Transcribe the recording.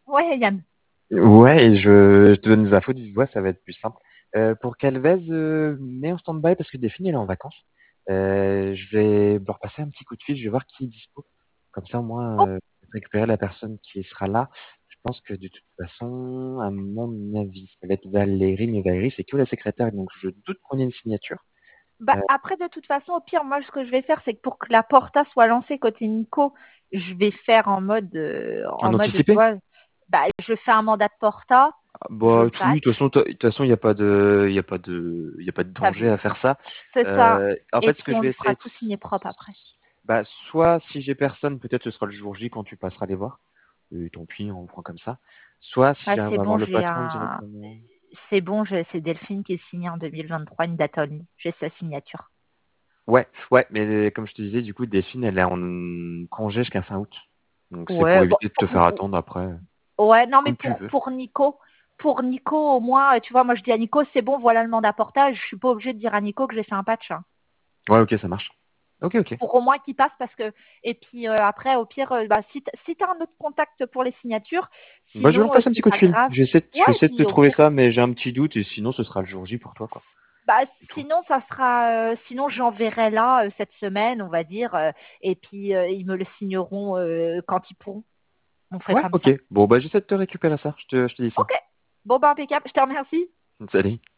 Ouais, Yann. Ouais, et je te donne des infos du voix, ça va être plus simple. Pour Calvez, mets en stand-by parce que Delphine, elle est en vacances. Je vais leur passer un petit coup de fil, je vais voir qui est dispo. Comme ça, au moins, Oh, récupérer la personne qui sera là. Je pense que de toute façon, à mon avis, ça va être Valérie, mais Valérie, c'est que la secrétaire, donc je doute qu'on ait une signature. bah, Euh, après, de toute façon, au pire, moi, ce que je vais faire, c'est que pour que la porta soit lancée côté Nico, je vais faire en tu anticipé? vois, bah, je fais un mandat de porta, Ah, je bah, oui, patch, de toute façon, il y a pas de t'as danger vu? à faire ça. C'est ça. En Et fait, ce que puis, je on vais lui fera essayer, tout signer propre après. bah, soit si j'ai personne, peut-être ce sera le jour J quand tu passeras les voir. Et tant pis, on prend comme ça. Soit si Ouais, j'arrive c'est à avoir bon, le patron directement. c'est Delphine qui est signée en 2023, une date only. J'ai sa signature. Ouais, ouais, mais comme je te disais, du coup, Delphine, elle est en congé jusqu'à fin août. Donc c'est pour Ouais, bon, éviter de te faire attendre après, ouais, non, mais comme tu veux. pour Nico, au moins, tu vois, moi, je dis à Nico, c'est bon, voilà le mandat portage. Je suis pas obligée de dire à Nico que j'ai fait un patch, hein. Ouais, ok, ça marche. Ok, ok. Pour au moins qu'il passe parce que, et puis après, au pire, bah, si t'as un autre contact pour les signatures, Bah, je vais leur sinon, passer un petit c'est coup de pas fil. grave. Je vais Ouais, et essayer de te puis au trouver pire, ça, mais j'ai un petit doute, et sinon, ce sera le jour J pour toi, quoi. bah, C'est tout. sinon, sinon, j'enverrai là, cette semaine, on va dire, et puis ils me le signeront quand ils pourront. On fait Ouais, comme ok. ça. Bon, bah, j'essaie de te récupérer ça. Je te dis ça. Ok. Bon, bah, impeccable. Je te remercie. Salut.